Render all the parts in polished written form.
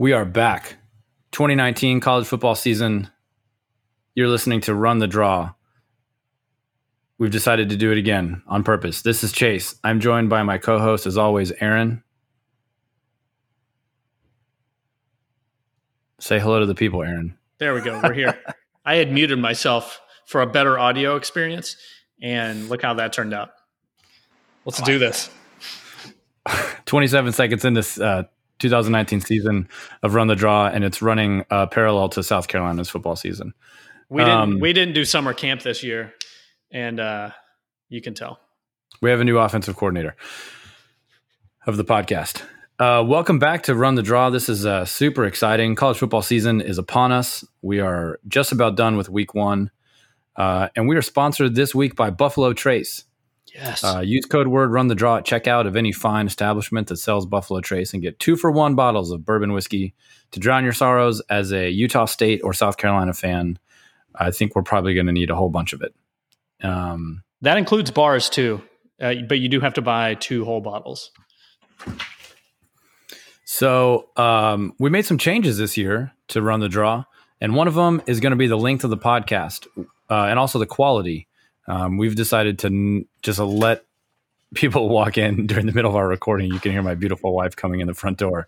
We are back. 2019 college football season. You're listening to Run the Draw. We've decided to do it again on purpose. This is Chase. I'm joined by my co-host, as always, Aaron. Say hello to the people, Aaron. There we go. We're here. I had muted myself for a better audio experience, and look how that turned out. Let's do this. 27 seconds in this 2019 season of Run the Draw, and it's running parallel to South Carolina's football season. We didn't do summer camp this year, and you can tell. We have a new offensive coordinator of the podcast. Welcome back to Run the Draw. This is super exciting. College football season is upon us. We are just about done with week one, and we are sponsored this week by Buffalo Trace. Yes. Use code word Run the Draw at checkout of any fine establishment that sells Buffalo Trace and get 2-for-1 bottles of bourbon whiskey to drown your sorrows. As a Utah State or South Carolina fan, I think we're probably going to need a whole bunch of it. That includes bars too, but you do have to buy 2 whole bottles. So we made some changes this year to Run the Draw, and one of them is going to be the length of the podcast and also the quality. We've decided to just let people walk in during the middle of our recording. You can hear my beautiful wife coming in the front door.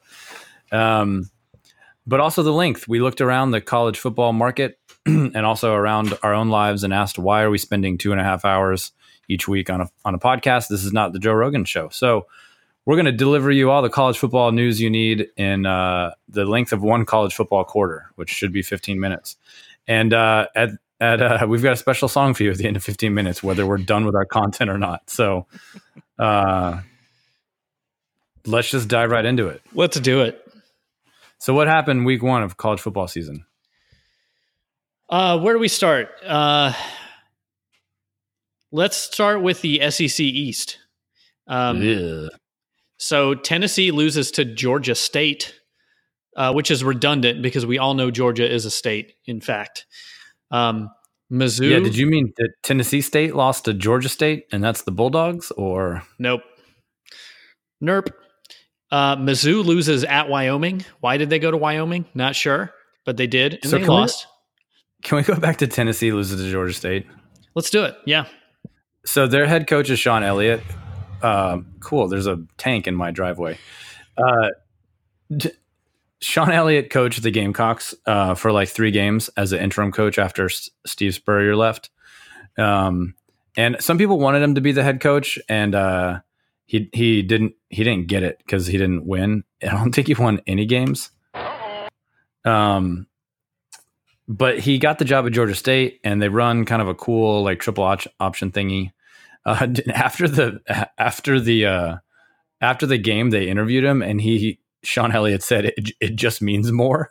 But also the length. We looked around the college football market and also around our own lives and asked, why are we spending 2.5 hours each week on a podcast? This is not the Joe Rogan Show. So we're going to deliver you all the college football news you need in the length of one college football quarter, which should be 15 minutes. And we've got a special song for you at the end of 15 minutes, whether we're done with our content or not. So let's just dive right into it. Let's do it. So what happened week one of college football season? Where do we start? Let's start with the SEC East. So Tennessee loses to Georgia State, which is redundant because we all know Georgia is a state, in fact. Mizzou. Yeah, did you mean that Tennessee State lost to Georgia State and that's the Bulldogs, or? Nope. Mizzou loses at Wyoming. Why did they go to Wyoming? Not sure, but they did, and they lost. Can we go back to Tennessee loses to Georgia State? Let's do it. Yeah. So their head coach is Sean Elliott. Cool. There's a tank in my driveway. Sean Elliott coached the Gamecocks for like 3 games as an interim coach after Steve Spurrier left. And some people wanted him to be the head coach, and he didn't get it because he didn't win. I don't think he won any games. But he got the job at Georgia State, and they run kind of a cool like triple option thingy. After the game, they interviewed him, and Sean Elliott said it just means more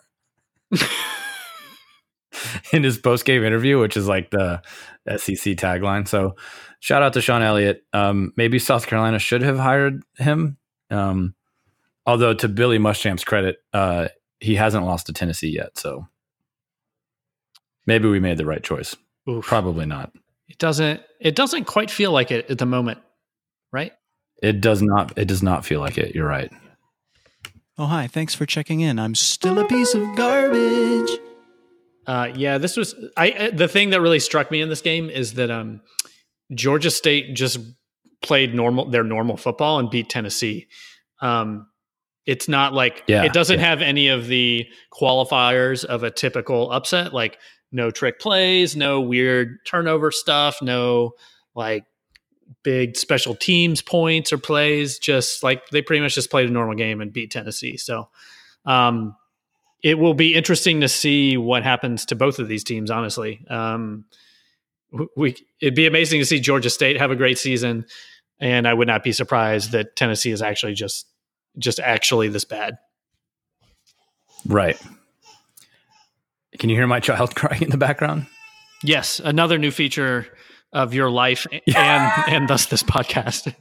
in his post game interview, which is like the SEC tagline. So shout out to Sean Elliott. Maybe South Carolina should have hired him. Although to Billy Muschamp's credit, he hasn't lost to Tennessee yet. So maybe we made the right choice. Oof. Probably not. It doesn't quite feel like it at the moment, right? It does not feel like it. You're right. Oh, hi. Thanks for checking in. I'm still a piece of garbage. Yeah, this was the thing that really struck me in this game is that Georgia State just played their normal football and beat Tennessee. It's not like it doesn't have any of the qualifiers of a typical upset, like no trick plays, no weird turnover stuff, no like big special teams points or plays. Just like they pretty much just played a normal game and beat Tennessee. So it will be interesting to see what happens to both of these teams, honestly. It'd be amazing to see Georgia State have a great season, and I would not be surprised that Tennessee is actually just actually this bad. Right. Can you hear my child crying in the background? Yes, another new feature of your life and thus this podcast.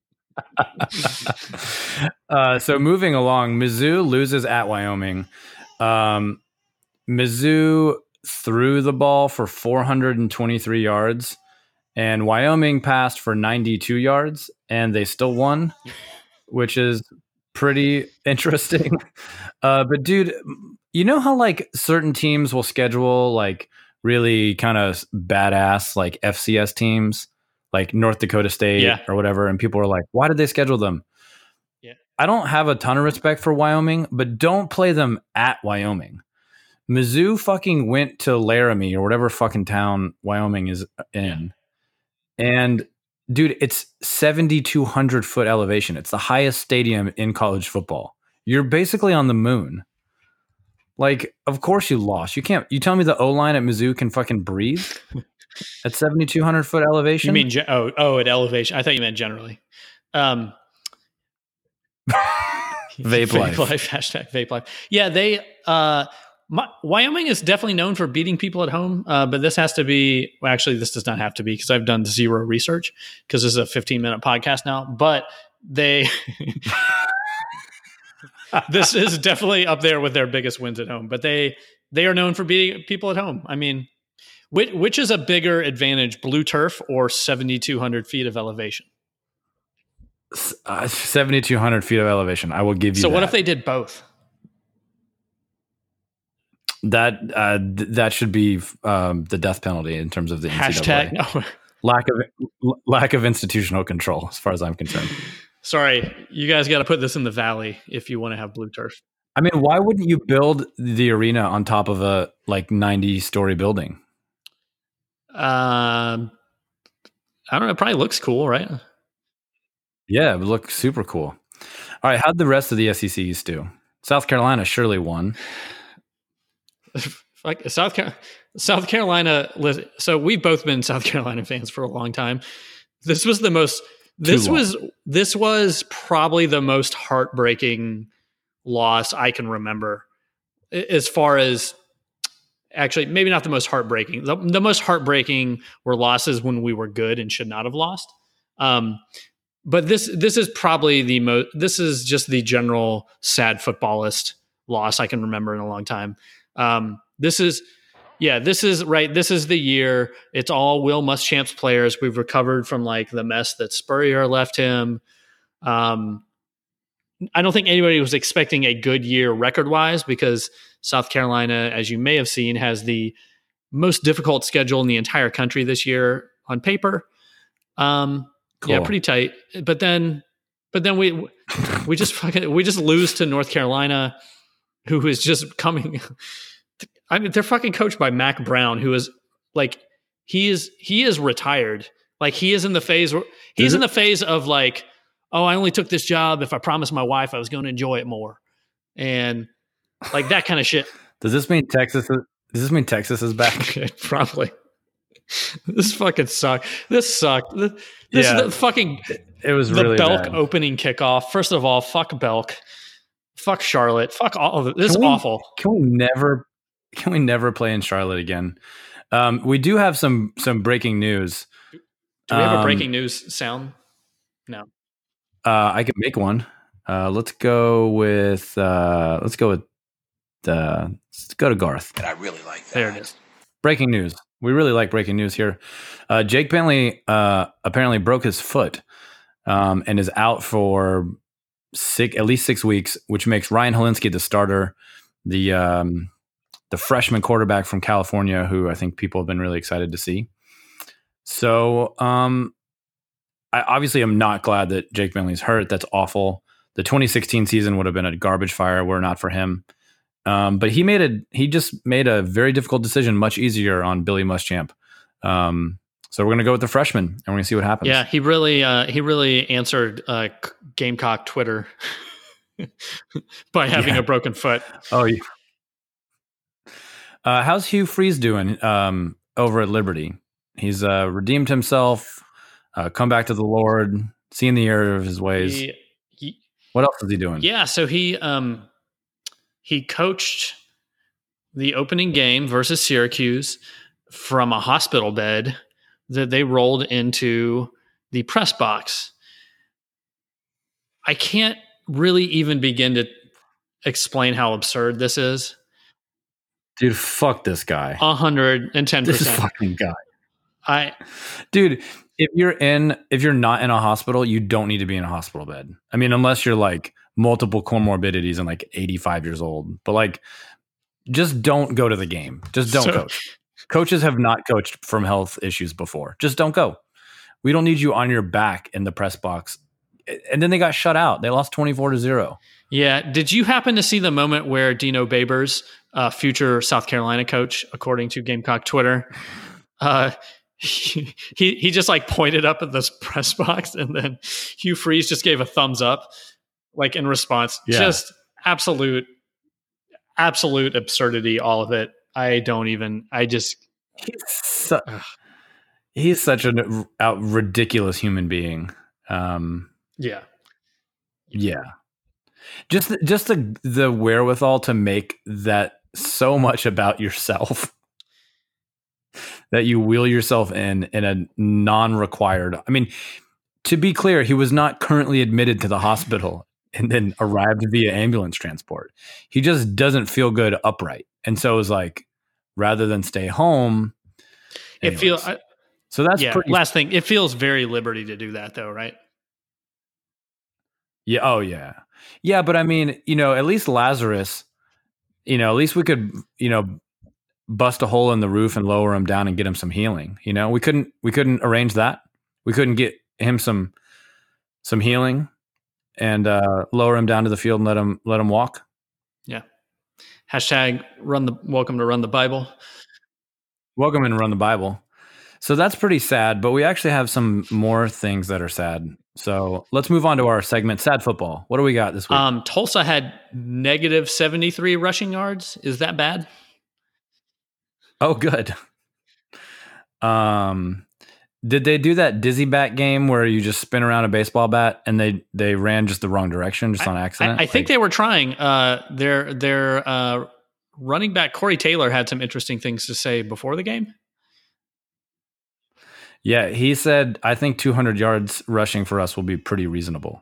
So moving along, Mizzou loses at Wyoming. Mizzou threw the ball for 423 yards, and Wyoming passed for 92 yards, and they still won, which is pretty interesting. But dude, you know how like certain teams will schedule like really kind of badass like FCS teams, like North Dakota State or whatever, and people are like, why did they schedule them? Yeah. I don't have a ton of respect for Wyoming, but don't play them at Wyoming. Mizzou fucking went to Laramie or whatever fucking town Wyoming is in. Yeah. And dude, it's 7,200 foot elevation. It's the highest stadium in college football. You're basically on the moon. Like, of course you lost. You tell me the O-line at Mizzou can fucking breathe at 7,200 foot elevation? You mean, at elevation. I thought you meant generally. Vape life. Hashtag vape life. Yeah, Wyoming is definitely known for beating people at home, but this has to be, well, actually, this does not have to be because I've done zero research because this is a 15-minute podcast now, but this is definitely up there with their biggest wins at home, but they are known for beating people at home. I mean, which is a bigger advantage, blue turf or 7,200 feet of elevation? 7,200 feet of elevation. I will give you So that. what if they did both? That should be the death penalty in terms of the NCAA. Hashtag lack of institutional control, as far as I'm concerned. Sorry, you guys got to put this in the valley if you want to have blue turf. I mean, why wouldn't you build the arena on top of a like 90-story building? I don't know. It probably looks cool, right? Yeah, it would look super cool. All right, how'd the rest of the SEC East do? South Carolina surely won. Like South Carolina. So we've both been South Carolina fans for a long time. This was probably the most heartbreaking loss I can remember. As far as actually, maybe not the most heartbreaking. The most heartbreaking were losses when we were good and should not have lost. But this is probably the most. This is just the general sad footballist loss I can remember in a long time. This is right. This is the year. It's all Will Muschamp's players. We've recovered from like the mess that Spurrier left him. I don't think anybody was expecting a good year record-wise because South Carolina, as you may have seen, has the most difficult schedule in the entire country this year on paper. Cool. Yeah, pretty tight. But then we just lose to North Carolina, who is just coming. I mean, they're fucking coached by Mac Brown, who is like he is retired. Like he is in the phase of like, oh, I only took this job if I promised my wife I was going to enjoy it more, and like that kind of shit. Does this mean Texas is back? Probably. This fucking sucked. This sucked. This is the fucking. It was the really Belk bad. Opening kickoff. First of all, fuck Belk. Fuck Charlotte. Fuck all of it. This is awful. Can we never play in Charlotte again? We do have some breaking news. Do we have a breaking news sound? No. I can make one. Let's go to Garth. And I really like that. There it is. Breaking news. We really like breaking news here. Jake Bentley apparently broke his foot and is out for at least 6 weeks, which makes Ryan Helinski the starter, the freshman quarterback from California, who I think people have been really excited to see. So I obviously am not glad that Jake Bentley's hurt. That's awful. The 2016 season would have been a garbage fire were it not for him. But he just made a very difficult decision much easier on Billy Muschamp. So we're going to go with the freshman and we're going to see what happens. Yeah, he really answered Gamecock Twitter by having a broken foot. Oh, yeah. How's Hugh Freeze doing over at Liberty? He's redeemed himself, come back to the Lord, seen the error of his ways. What else is he doing? Yeah, so he coached the opening game versus Syracuse from a hospital bed that they rolled into the press box. I can't really even begin to explain how absurd this is. Dude, fuck this guy. 110%. This fucking guy. Dude, if you're not in a hospital, you don't need to be in a hospital bed. I mean, unless you're like multiple comorbidities and like 85 years old. But like, just don't go to the game. Just don't coach. Coaches have not coached from health issues before. Just don't go. We don't need you on your back in the press box. And then they got shut out. They lost 24-0. Yeah. Did you happen to see the moment where Dino Babers, future South Carolina coach, according to Gamecock Twitter, he just like pointed up at this press box, and then Hugh Freeze just gave a thumbs up, like in response. Yeah. Just absolute absurdity, all of it. He's such a ridiculous human being. Yeah. Just the wherewithal to make that so much about yourself that you wheel yourself in a non-required. I mean, to be clear, he was not currently admitted to the hospital and then arrived via ambulance transport. He just doesn't feel good upright. And so it was like, rather than stay home. Anyways. So that's pretty. Last thing, it feels very Liberty to do that, though, right? Yeah. Oh, yeah. Yeah, but I mean, at least Lazarus, at least we could, bust a hole in the roof and lower him down and get him some healing. We couldn't arrange that. We couldn't get him some healing and lower him down to the field and let him walk. Yeah. Hashtag welcome to Run the Bible. Welcome and Run the Bible. So that's pretty sad, but we actually have some more things that are sad. So let's move on to our segment, Sad Football. What do we got this week? Tulsa had negative 73 rushing yards. Is that bad? Oh, good. Did they do that dizzy bat game where you just spin around a baseball bat and they ran just the wrong direction just on accident? I think they were trying. Their running back Corey Taylor had some interesting things to say before the game. Yeah, he said, I think 200 yards rushing for us will be pretty reasonable.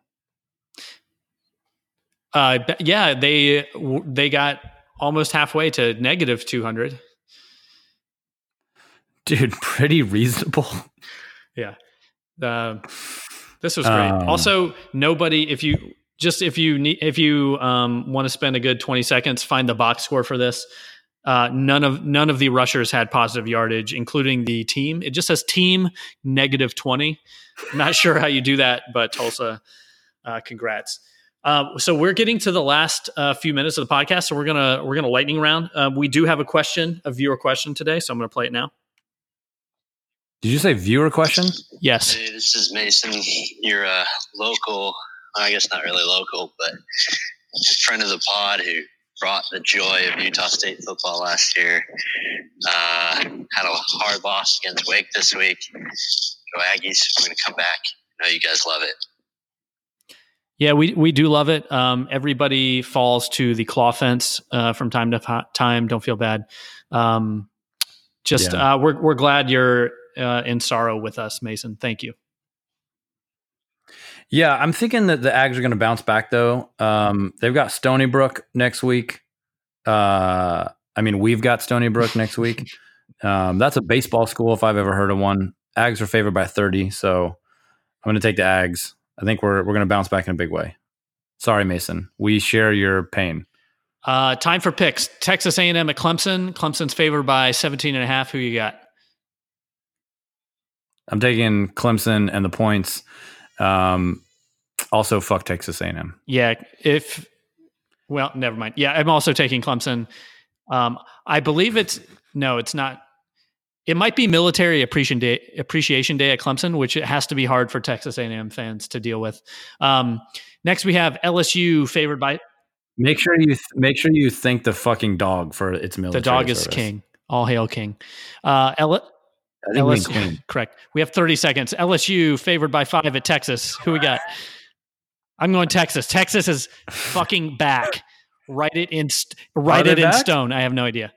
Yeah, they got almost halfway to negative 200. Dude, pretty reasonable. Yeah. This was great. Also, nobody, if you want to spend a good 20 seconds, find the box score for this. None of the rushers had positive yardage, including the team. It just says team negative 20. Not sure how you do that, but Tulsa, congrats. So we're getting to the last few minutes of the podcast. So we're gonna lightning round. We do have a viewer question today, so I'm gonna play it now. Did you say viewer question? Yes. Hey, this is Mason. You're a local, I guess not really local, but just friend of the pod who brought the joy of Utah State football last year. Had a hard loss against Wake this week. Go Aggies. We're going to come back. I know you guys love it. Yeah, we do love it. Everybody falls to the claw fence from time to time. Don't feel bad. We're glad you're in sorrow with us, Mason. Thank you. Yeah, I'm thinking that the Ags are going to bounce back, though. They've got Stony Brook next week. We've got Stony Brook next week. That's a baseball school if I've ever heard of one. Ags are favored by 30, so I'm going to take the Ags. I think we're going to bounce back in a big way. Sorry, Mason. We share your pain. Time for picks. Texas A&M at Clemson. Clemson's favored by 17.5. Who you got? I'm taking Clemson and the points. Also, fuck Texas A&M. Yeah, never mind. Yeah, I'm also taking Clemson. I believe it's not. It might be Military Appreciation Day at Clemson, which it has to be hard for Texas A&M fans to deal with. Next, we have LSU favored by. Make sure you thank the fucking dog for its military. The dog is service. king. All hail king. LSU, correct. We have 30 seconds. LSU favored by 5 at Texas. Who we got? I'm going Texas. Texas is fucking back. Write it in stone. I have no idea.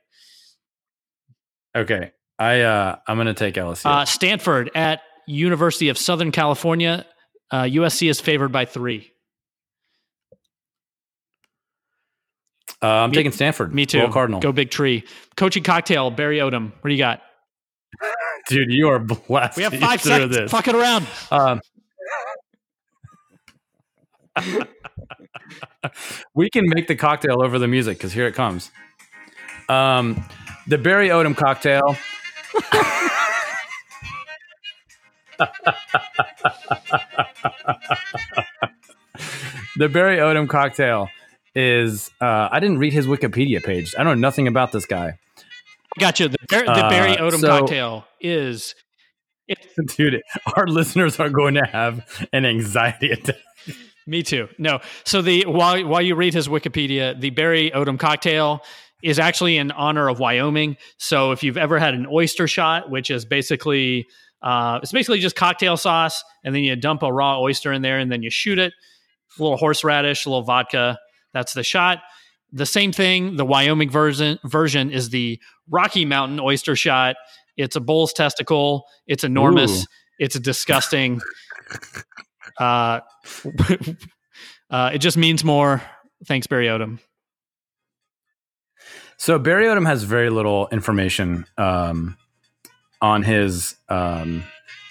Okay. I'm going to take LSU. Stanford at University of Southern California. USC is favored by 3. I'm taking Stanford. Me too. Roll Cardinal. Go Big Tree. Coaching cocktail, Barry Odom. What do you got? Dude, you are blessed. We have 5 seconds. This. Fuck it around. We can make the cocktail over the music because here it comes. The Barry Odom cocktail. The Barry Odom cocktail is. I didn't read his Wikipedia page. I know nothing about this guy. Gotcha. The Barry Odom cocktail is. Dude, our listeners are going to have an anxiety attack. Me too. No. So while you read his Wikipedia, the Barry Odom cocktail is actually in honor of Wyoming. So if you've ever had an oyster shot, which is basically it's basically just cocktail sauce, and then you dump a raw oyster in there, and then you shoot it, a little horseradish, a little vodka. That's the shot. The same thing. The Wyoming version is the Rocky Mountain oyster shot. It's a bull's testicle. It's enormous. Ooh. It's disgusting. It just means more. Thanks, Barry Odom. So Barry Odom has very little information on his on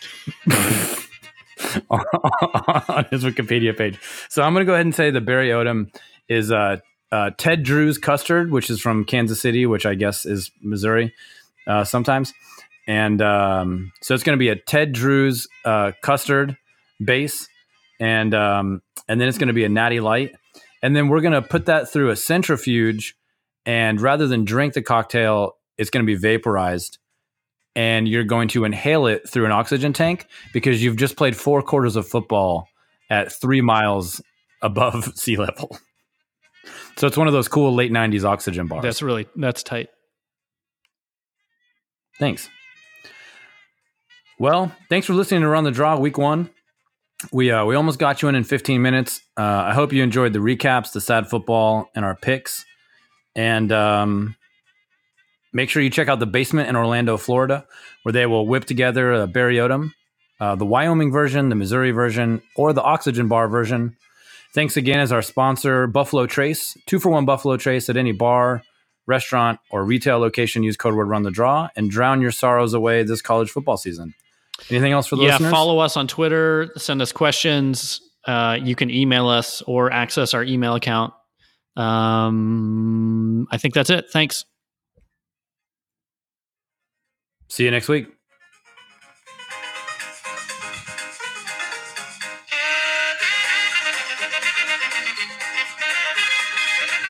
his Wikipedia page. So I'm going to go ahead and say that Barry Odom is Ted Drew's custard, which is from Kansas City, which I guess is Missouri sometimes. And so it's going to be a Ted Drew's custard base. And then it's going to be a Natty Light. And then we're going to put that through a centrifuge. And rather than drink the cocktail, it's going to be vaporized. And you're going to inhale it through an oxygen tank because you've just played 4 quarters of football at 3 miles above sea level. So it's one of those cool late 90s oxygen bars. That's tight. Thanks. Well, thanks for listening to Run the Draw Week 1. We almost got you in 15 minutes. I hope you enjoyed the recaps, the sad football, and our picks. And make sure you check out the basement in Orlando, Florida, where they will whip together a Barry Odom, the Wyoming version, the Missouri version, or the Oxygen Bar version. Thanks again as our sponsor, Buffalo Trace. 2-for-1 Buffalo Trace at any bar, restaurant, or retail location. Use code word Run the Draw and drown your sorrows away this college football season. Anything else for the listeners? Yeah, follow us on Twitter. Send us questions. You can email us or access our email account. I think that's it. Thanks. See you next week.